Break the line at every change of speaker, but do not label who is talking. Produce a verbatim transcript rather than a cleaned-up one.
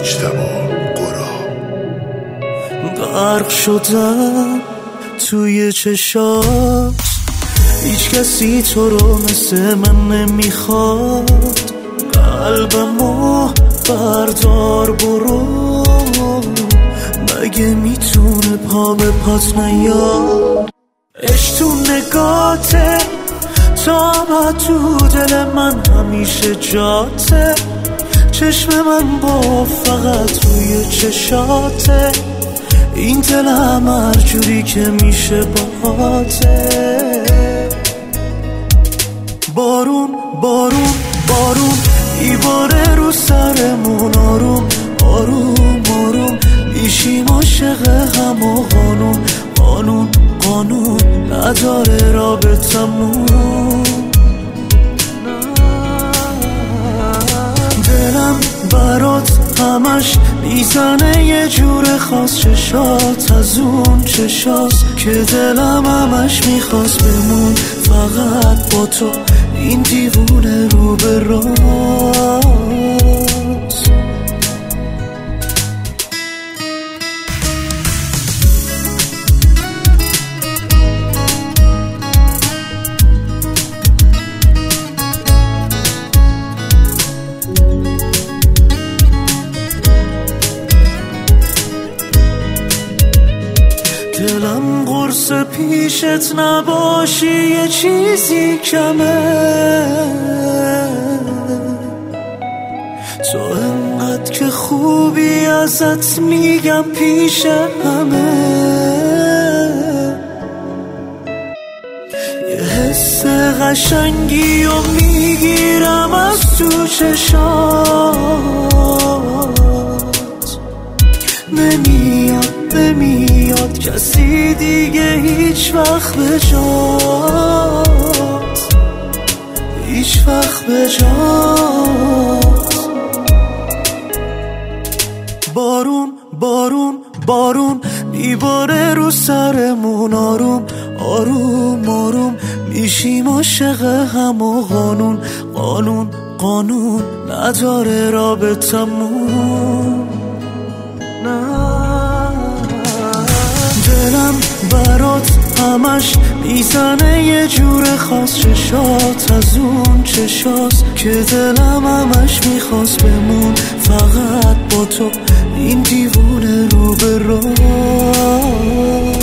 مجتبی قرا.
غرق شدم توی چشات، هیچ کسی تو رو مثل من نمیخواد. قلبمو بردار برو، مگه میتونه پا به پات نیاد. عشق تو نگاته، تا ابد تو دل من همیشه جاته. چشم من با فقط روی چشاته، این دلم هر جوری که میشه باهاته. بارون بارون بارون میباره رو سرمون، آروم آروم آروم میشیم عاشق هم و قانون قانون قانون نداره رابطمون. دلم برات همش میزنه یه جور خاص، چشات از اون چشاست که دلم همش میخواست بمون فقط با تو، این دیوونه رو به راست. دلم قرص پیشت نباشی یه چیزی کمه، تو انقدر که خوبی ازت میگم پیش همه. یه حس قشنگی و میگیرم از تو چشات، نمیاد نمیاد کسی دیگه هیچ وقت به جات، هیچ وقت به جات. بارون بارون بارون میباره رو سرمون، آروم آروم آروم میشیم عاشق هم و قانون قانون قانون نداره رابطمون. نه دلم برات همش میزنه یه جور خاص، چشات از اون چشاست که دلم همش میخواست بمون فقط با تو، این دیوونه رو به راست.